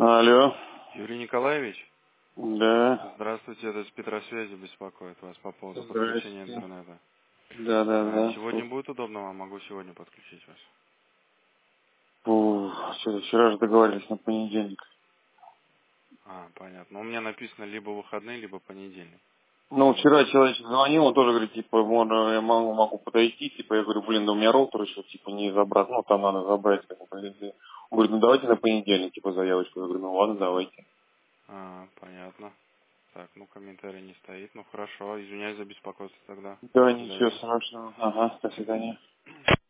Алло. Юрий Николаевич, Да. здравствуйте, это с Петросвязи беспокоит вас по поводу подключения Здрасте. интернета. Да. Сегодня будет удобно вам? Могу сегодня подключить вас. Фу, что-то вчера же договорились на понедельник. Понятно. У меня написано либо выходные, либо понедельник. Ну, вчера человек звонил, он тоже говорит, типа, можно, я могу подойти, типа, я говорю, блин, да у меня роутер еще, типа, не забрать, ну, там надо забрать, как бы, он говорит, ну, давайте на понедельник, типа, заявочку. Я говорю, ну, ладно, давайте. Понятно. Так, ну комментарий не стоит. Ну хорошо, извиняюсь за беспокойство тогда. Да, До ничего свидания. страшного. Ага, до свидания.